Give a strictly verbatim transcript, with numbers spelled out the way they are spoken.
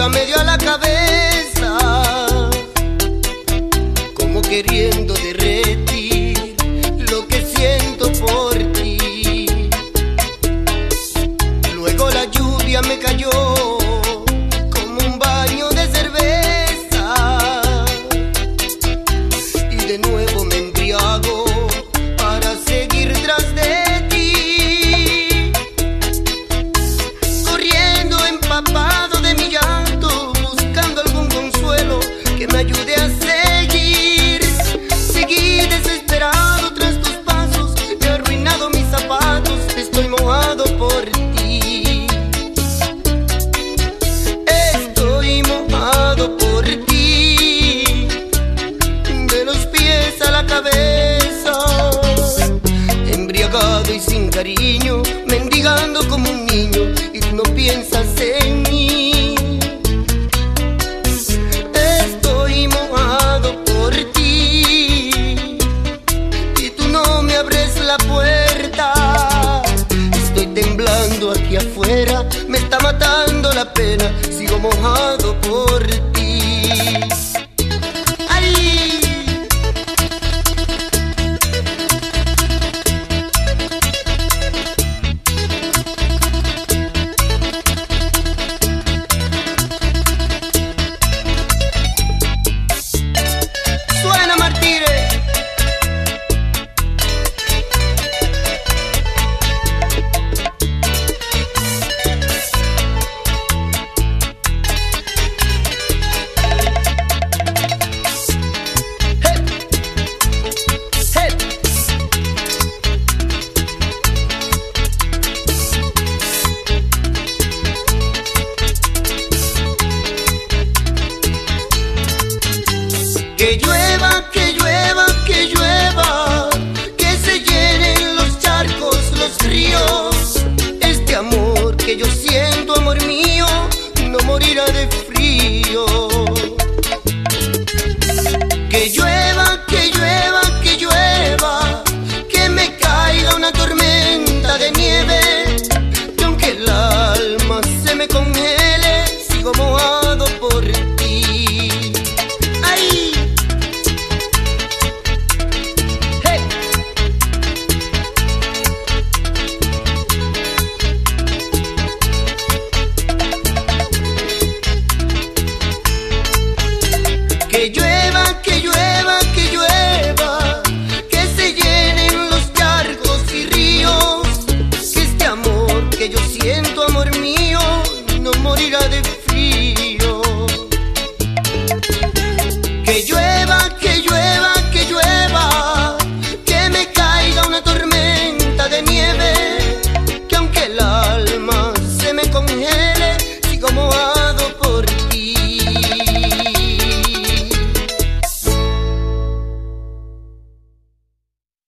lluvia me dio a la cabeza, como queriendo derretir lo que siento por ti. Luego la lluvia me cayó como un baño de cerveza, y de nuevo me embriago para seguir tras de ti, corriendo empapado de mi llanto, buscando algún consuelo que me ayude a seguir. Seguí desesperado tras tus pasos, he arruinado mis zapatos, estoy mojado por ti. Estoy mojado por ti, de los pies a la cabeza, embriagado y sin cariño, mendigando como un niño, y tú no piensas en mí. Estoy mojado por ti y tú no me abres la puerta. Estoy temblando aquí afuera, me está matando la pena, sigo mojado por ti. ¡Ay! Suena Martire. Que llueve